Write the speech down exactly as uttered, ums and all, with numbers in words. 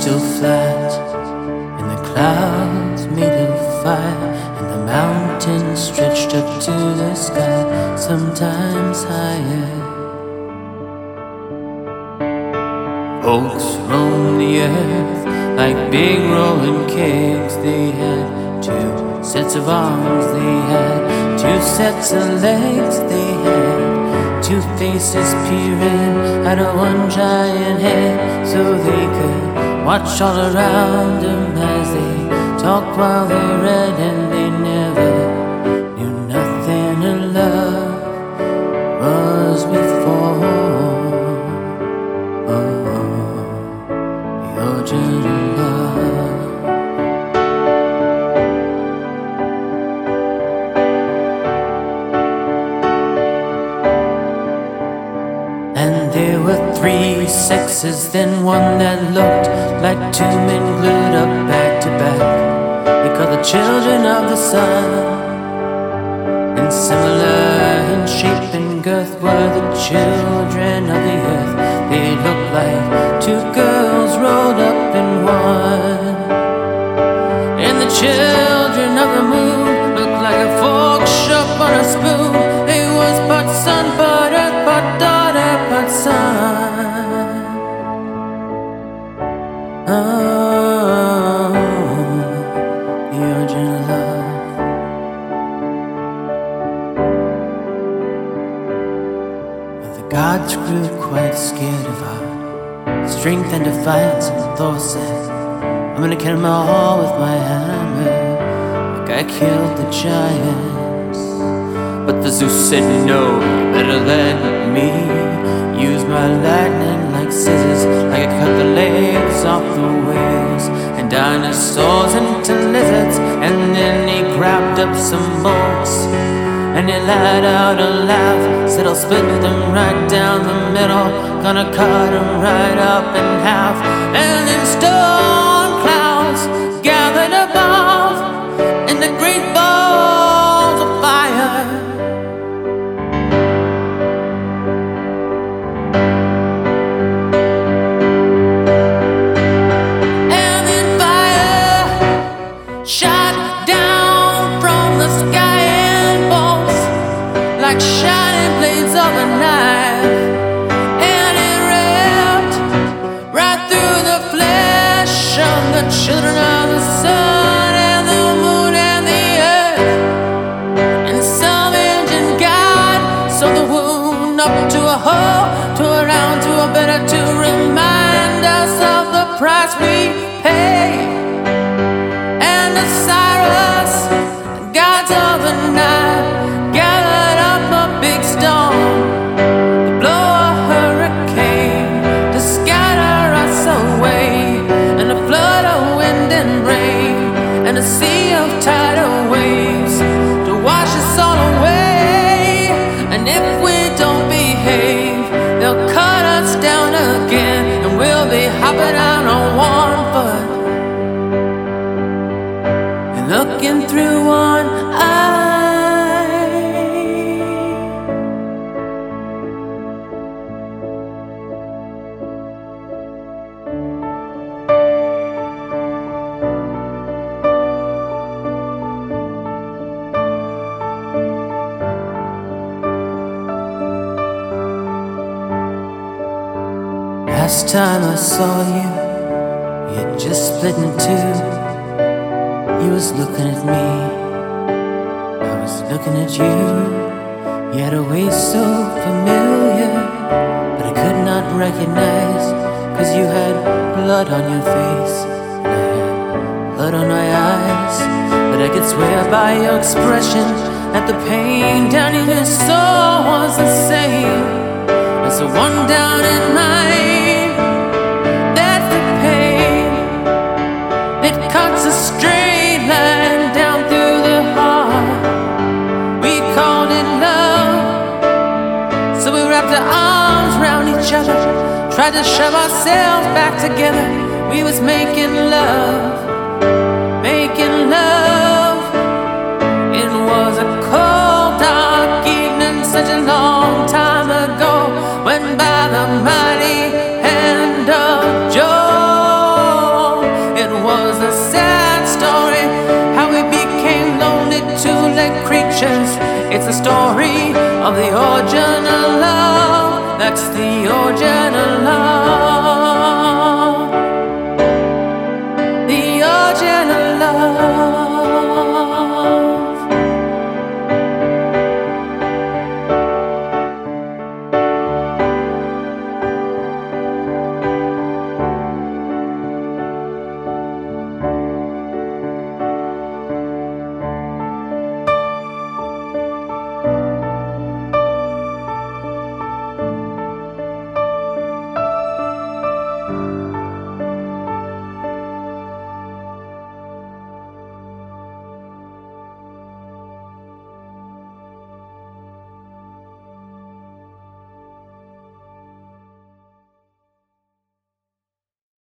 still flat, and the clouds made of fire, and the mountains stretched up to the sky, sometimes higher. Folks roamed the earth like big rolling kegs. They had two sets of arms, they had two sets of legs, they had two faces peering out of one giant head, so they could watch all around them as they talked while they read, and they never knew nothing of love was before. Your journey love. And there were three sexes, then one that looked like two men glued up back to back. They called the children of the sun, and similar in shape and girth were the children of the earth. They looked like two girls rolled up in one. And the children of the moon looked like a fork shoved on a spoon. They was part sun, part earth, part daughter, part son. Oh, the origin of love. But the gods grew quite scared of our strength and defiance, and Thor said, I'm gonna kill them all with my hammer, like I killed the giants. But the Zeus said, no, you better let me use my lightning like scissors, like I cut the legs off the whales and dinosaurs into lizards. And then he grabbed up some bolts and he let out a laugh, said I'll split them right down the middle, gonna cut them right up in half. And then storm clouds gathered above in the great balls of fire. And then fire shot down from the sky and bolts like shining blades of a knife, and it ripped right through the flesh of the children of the sun and the moon and the earth. And some engine god sewed the wound up to a hole, to a round, to a better, to remind us of the price we pay. And Osiris, gods of the night, gathered up a big storm to blow a hurricane, to scatter us away, and a flood of wind and rain, and a sea of tidal waves to wash us all away. And if we don't behave, they'll cut us down again, and we'll be hopping out on one foot and looking through one eye. Last time I saw you, you had just split in two. You was looking at me, I was looking at you. You had a way so familiar, but I could not recognize, cause you had blood on your face and I had blood on my eyes. But I could swear by your expression that the pain down in your soul was the same as the one down in mine. That's the pain, it cuts a straight line down through the heart. We called it love, so we wrapped our arms around each other, tried to shove ourselves back together. We was making love, making love. It was a cold, dark evening, such a long time ago, when by the mighty hand of Joe was a sad story, how we became lonely two-legged creatures. It's a story of the origin of love. That's the origin of love. The origin of love.